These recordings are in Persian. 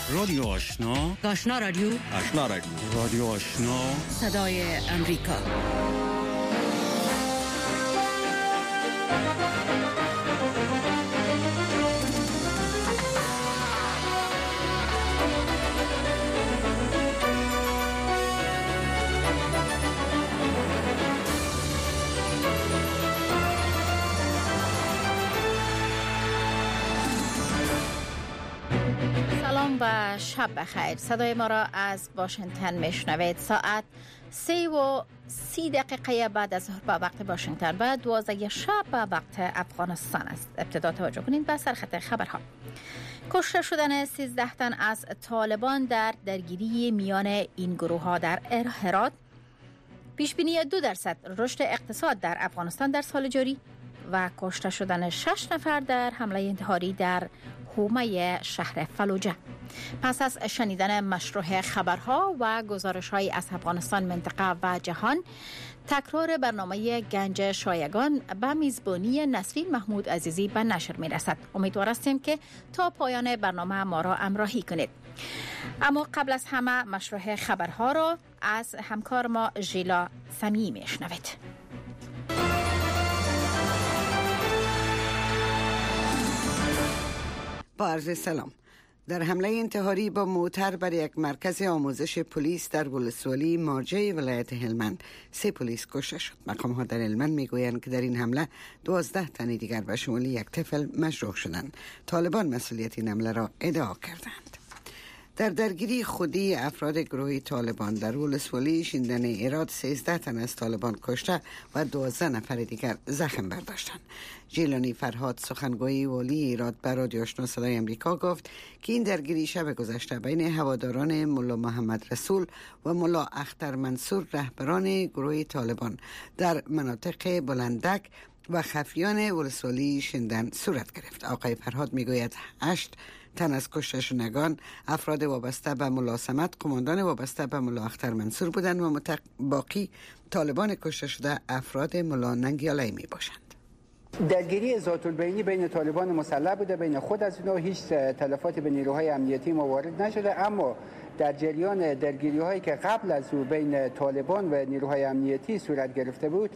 رادیو آشنا، آشنا رادیو، آشنا رادیو، رادیو آشنا، صدای امریکا. سلام و شب بخیر. صدای ما را از واشنگتن میشنوید. ساعت 3:30 بعد از ظهر به وقت واشنگتن و 12 شب به وقت افغانستان است. ابتدا توجه کنید به سرخط خبرها. کشته شدن 13 تن از طالبان در درگیری میان این گروه ها در هرات، پیشبینی 2% رشد اقتصاد در افغانستان در سال جاری و کشته شدن 6 نفر در حمله انتحاری در حومه شهر فلوجه. پس از شنیدن مشروع خبرها و گزارش‌های از افغانستان، منطقه و جهان، تکرار برنامه گنج شایگان به میزبانی نسرین محمود عزیزی به نشر می‌رسد. امیدوار هستیم که تا پایان برنامه ما را همراهی کنید. اما قبل از همه مشروع خبرها را از همکار ما ژیلا سمی میشنوید. با عرض سلام. در حمله انتحاری با موتر بر یک مرکز آموزش پلیس در ولسوالی مارجه ولایت هلمند 3 پلیس کشته شد. مقام‌ها در هلمند میگویند که در این حمله 12 تن دیگر به شمول یک طفل مجروح شدند. طالبان مسئولیت این حمله را ادعا کردند. در درگیری خودی افراد گروه طالبان در ولسوالی شیندن ایراد 13 تن از طالبان کشته و 12 نفر دیگر زخم برداشتند. جیلانی فرهاد، سخنگوی والی ایراد، به رادیو آشنا صدای امریکا گفت که این درگیری شب گذشته بین هواداران ملا محمد رسول و ملا اختر منصور، رهبران گروه طالبان، در مناطق بلندک و خفیان ولسوالی شیندن صورت گرفت. آقای فرهاد میگوید 8 تن از کشته شدگان افراد وابسته به ملا صمد، قماندان وابسته به ملا اختر منصور بودند و باقی طالبان کشته شده افراد ملا ننگیالی می باشند. درگیری ذات البینی بین طالبان مسلح بوده. بین خود از اینا هیچ تلفاتی به نیروهای امنیتی وارد نشده، اما در جریان درگیری هایی که قبل از او بین طالبان و نیروهای امنیتی صورت گرفته بود،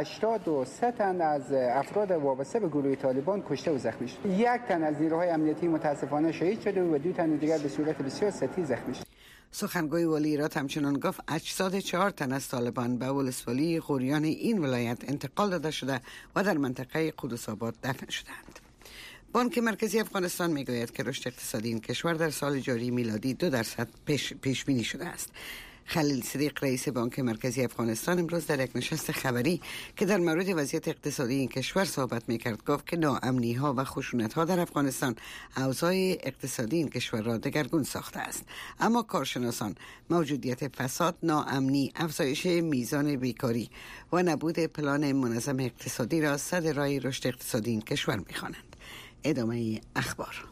83 تن از افراد وابسته به گروه طالبان کشته و زخمی شد. 1 تن از نیروهای امنیتی متاسفانه شهید شده و 2 تن دیگر به صورت بسیار سطحی زخمی شد. سخنگوی والی ایراد همچنان گفت اجساد 4 تن از طالبان به ولسوالی غوریان این ولایت انتقال داده شده و در منطقه قدس آباد دفن شدند. بانک مرکزی افغانستان میگوید که رشد اقتصادی این کشور در سال جاری میلادی 2% پیش بینی شده است. خلیل صدیق رئیس بانک مرکزی افغانستان امروز در یک نشست خبری که در مورد وضعیت اقتصادی این کشور صحبت میکرد گفت که ناامنی ها و خشونت ها در افغانستان اوضاع اقتصادی این کشور را دگرگون ساخته است. اما کارشناسان موجودیت فساد، ناامنی، افزایش میزان بیکاری و نبود پلان منظم اقتصادی را صد راه رشد اقتصادی این کشور میخوانند. ادامه اخبار.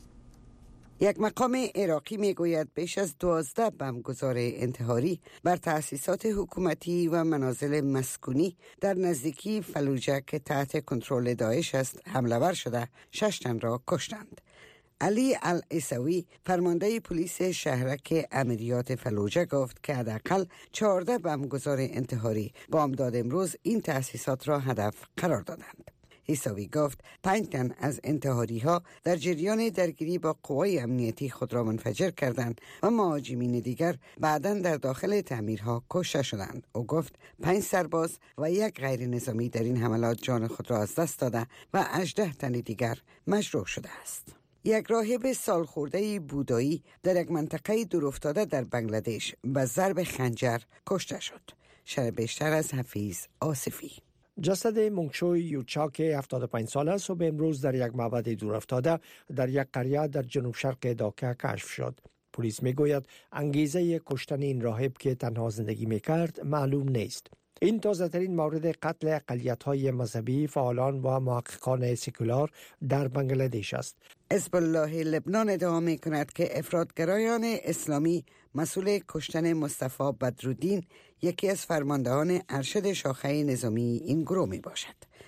یک مقام عراقی میگوید بیش از 12 بمبگذار انتحاری بر تأسیسات حکومتی و منازل مسکونی در نزدیکی فلوجه که تحت کنترل داعش است حمله ور شده 6 تن را کشتند. علی العیسوی، فرمانده پلیس شهرک عملیات فلوجه، گفت که حداقل 14 بمبگذار انتحاری بامداد امروز این تأسیسات را هدف قرار دادند. عیسوی گفت 5 تن از انتحاری ها در جریان درگیری با قوای امنیتی خود را منفجر کردند و مهاجمین دیگر بعداً در داخل تعمیرها کشته شدند. او گفت 5 سرباز و 1 غیر نظامی در این حملات جان خود را از دست داده و 18 تن دیگر مجروح شده است. یک راهب سالخورده بودایی در یک منطقه دورافتاده در بنگلادش به ضرب خنجر کشته شد. شرح بیشتر از حفیظ آصفی. جسد مونگشوی یوچاک 75 ساله صبح امروز در یک معبد دورافتاده در یک قریه در جنوب شرق داکا کشف شد. پلیس میگوید انگیزه کشتن این راهب که تنها زندگی میکرد معلوم نیست. این تازه ترین مورد قتل اقلیت‌های مذهبی، فعالان و محققان سکولار در بنگلادش است. حزب الله لبنان ادعا می‌کند که افراطگرایان اسلامی مسئول کشتن مصطفی بدرالدین، یکی از فرماندهان ارشد شاخه نظامی این گروه می باشد.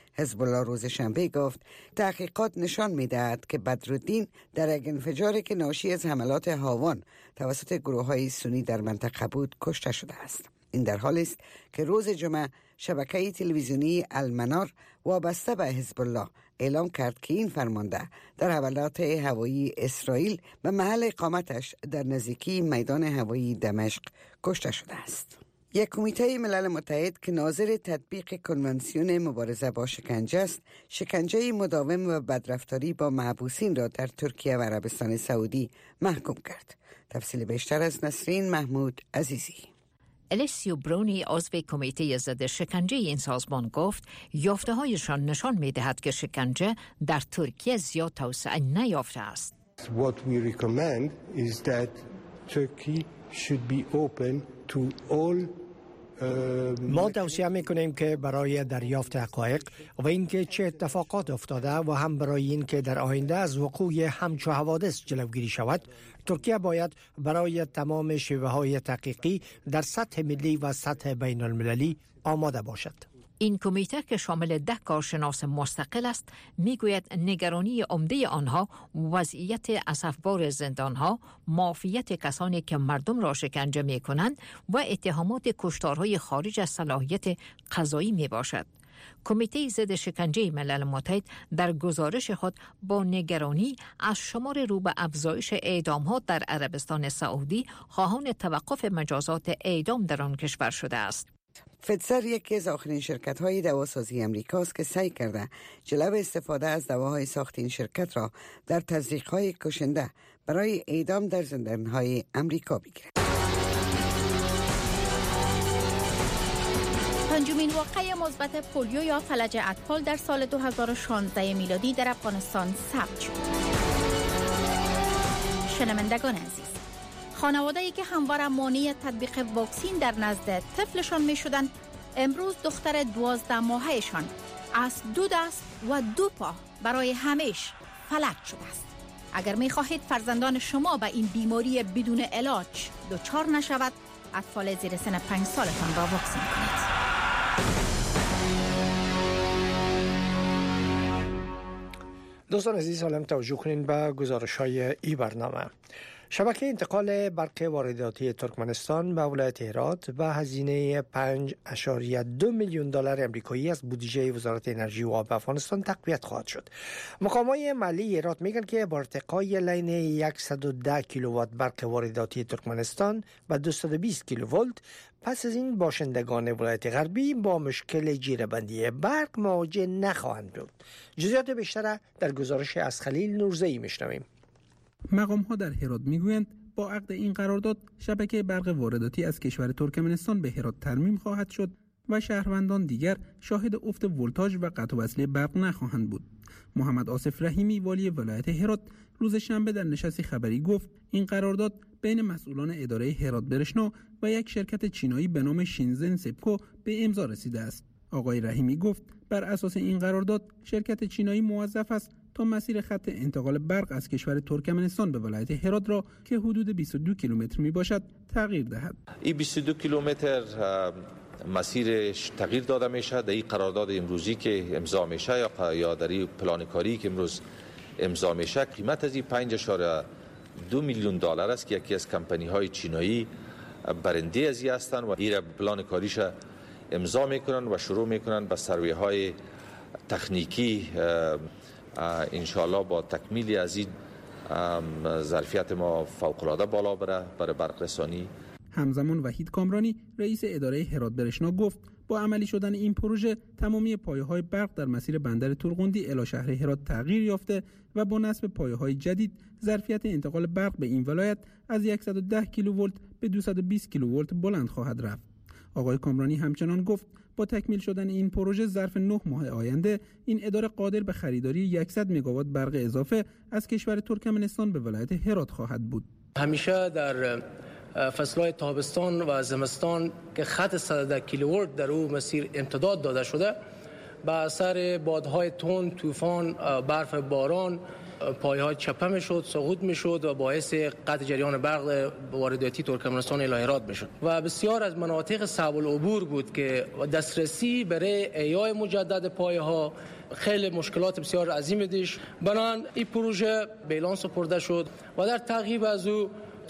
حزب الله روز شنبه گفت تحقیقات نشان می‌دهد که بدرالدین در یک انفجاری که ناشی از حملات هاون توسط گروه‌های سنی در منطقه بود کشته شده است. این در حالی است که روز جمعه شبکه تلویزیونی المنار وابسته به حزب الله اعلام کرد که این فرمانده در حملات هوایی اسرائیل به محل اقامتش در نزدیکی میدان هوایی دمشق کشته شده است. یک کمیته ملل متحد که ناظر تطبیق کنوانسیون مبارزه با شکنجه است، شکنجه مداوم و بدرفتاری با محبوسین را در ترکیه و عربستان سعودی محکوم کرد. تفصیل بیشتر از نسرین محمود عزیزی. الیسیو برونی عضو کمیته ضد شکنجه این سازمان گفت یافته‌هایشان نشان می‌دهد که شکنجه در ترکیه زیاد توسعه نیافته است. What we recommend is that Turkey should be open to all ما توصیه میکنیم که برای دریافت حقایق و اینکه چه اتفاقات افتاده و هم برای اینکه در آینده از وقوع همچو حوادث جلوگیری شود، ترکیه باید برای تمام شیوه‌های تحقیقی در سطح ملی و سطح بین المللی آماده باشد. این کمیته که شامل 10 کارشناس مستقل است میگوید نگرانی عمده آنها وضعیت اسفبار زندانها، معافیت کسانی که مردم را شکنجه میکنند و اتهامات کشتارهای خارج از صلاحیت قضایی می باشد. کمیته ضد شکنجه ملل متحد در گزارش خود با نگرانی از شمار رو به افزایش اعدام‌ها در عربستان سعودی خواهان توقف مجازات اعدام در آن کشور شده است. فدسر یکی از آخرین شرکت‌های دواسازی امریکاست که سعی کرده جلو استفاده از دواهای ساخت این شرکت را در تزریق‌های کشنده برای اعدام در زندان‌های امریکا بگیرد. پنجمین واقعه مثبت پولیو یا فلج اطفال در سال 2016 میلادی در افغانستان ثبت شد. شنوندگان عزیز، خانواده‌ای که همواره مانع تطبیق واکسین در نزد طفلشان می‌شدند، امروز دختر 12 ماهه‌شان از 2 دست و 2 پا برای همیشه فلج شده است. اگر می‌خواهید فرزندان شما به این بیماری بدون علاج دچار نشود، اطفال زیر سن 5 سالتان را واکسین کنید. دوستان عزیز، حالا توجه کنین به گزارش‌های این برنامه. شبکه انتقال برق وارداتی ترکمنستان به ولایت هرات به هزینه 5.2 میلیون دلار آمریکایی از بودجه وزارت انرژی و آب افغانستان تقویت خواهد شد. مقامات محلی هرات میگن که با ارتقای لین 110 کیلووات برق وارداتی ترکمنستان به 220 کیلوولت، پس از این باشندگان ولایت غربی با مشکل جیره‌بندی برق مواجه نخواهند بود. جزئیات بیشتر در گزارش از خلیل نورزئی میشنویم. مقام‌ها در هرات میگویند با عقد این قرارداد شبکه برق وارداتی از کشور ترکمنستان به هرات ترمیم خواهد شد و شهروندان دیگر شاهد افت ولتاژ و قطع و وصل برق نخواهند بود. محمد آصف رحیمی والی ولایت هرات روز شنبه در نشست خبری گفت این قرارداد بین مسئولان اداره هرات برشنا و یک شرکت چینایی به نام شینزن سپکو به امضا رسیده است. آقای رحیمی گفت بر اساس این قرارداد شرکت چینایی موظف است تا مسیر خط انتقال برق از کشور ترکمنستان به ولایت هرات را که حدود 22 کیلومتر می باشد تغییر دهد. این 22 کیلومتر مسیرش تغییر داده میشه. در این قرارداد امروزی که امضا میشه یا در این پلان کاری که امروز امضا میشه، قیمت از این 5.2 میلیون دلار است که یکی از کمپانی های چینایی برنده از این هستند و این پلان کاریش امضا میکنن و شروع میکنن به سروی های تکنیکی. انشاءالله با تکمیل از این ظرفیت ما فوق‌العاده بالا بره برای برق رسانی. همزمان وحید کامرانی رئیس اداره هرات برشنا گفت با عملی شدن این پروژه تمامی پایه‌های برق در مسیر بندر ترغندی الی شهر هرات تغییر یافته و با نصب پایه‌های جدید ظرفیت انتقال برق به این ولایت از 110 کیلوولت به 220 کیلوولت بلند خواهد رفت. آقای کامرانی همچنان گفت با تکمیل شدن این پروژه ظرف 9 ماه آینده این اداره قادر به خریداری 100 مگاوات برق اضافه از کشور ترکمنستان به ولایت هرات خواهد بود. همیشه در فصلهای تابستان و زمستان که خط 110 کیلوولت در او مسیر امتداد داده شده، به اثر بادهای تند، طوفان، برف باران پایه ها چپه میشد، سقوط میشد و باعث قطع جریان برق وارداتی ترکمنستان الی هرات میشد و بسیار از مناطق صعب العبور بود که دسترسی برای احیای مجدد پایه ها خیلی مشکلات بسیار عظیمی داشت. بنابراین این پروژه به اعلان سپرده شد و در تعقیب از او